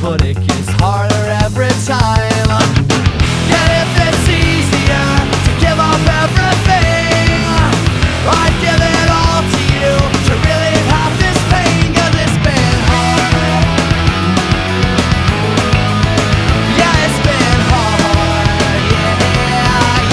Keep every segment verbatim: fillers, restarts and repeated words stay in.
but it gets harder every time. And if it's easier to give up everything, I'd give it all to you to relieve half this pain. Cause it's been hard. Yeah, it's been hard. Yeah,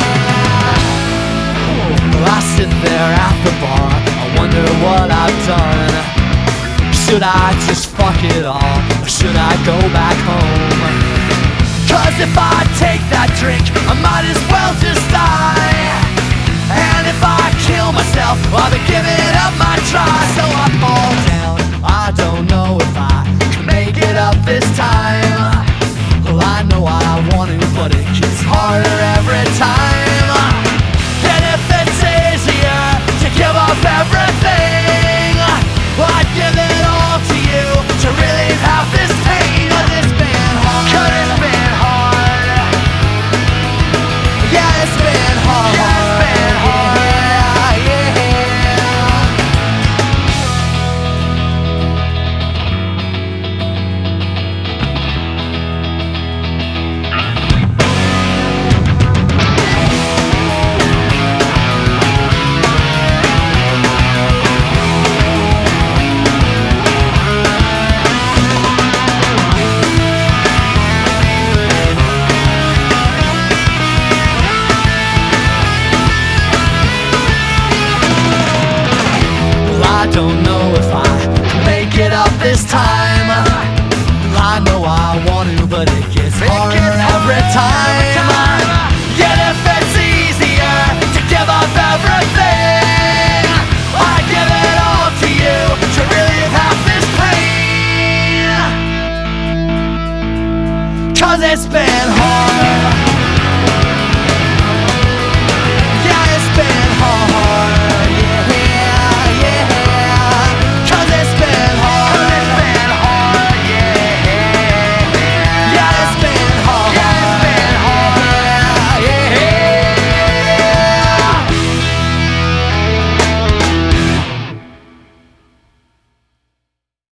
yeah. Well, I sit there at the bar, I wonder what I've done. Should I just fuck it all, or should I go back home? Cause if I take that drink, I might as well just die. And if I kill myself, I'll be giving up my try. So I fall down, I don't know if I can make it up this time. Well, I know I want to, but it gets harder every time. And if it's easier to give up everything, well, I'd give it all to you to relieve half this pain. Cause it's been hard. Cause it's been hard. Yeah, it's been hard. Yeah, it's been hard. Yeah, yeah. I don't know if I can make it up this time. I know I want to, but it gets harder every time. Yet if it's easier to give up everything, I'd give it all to you to relieve half this pain. Cause it's been hard.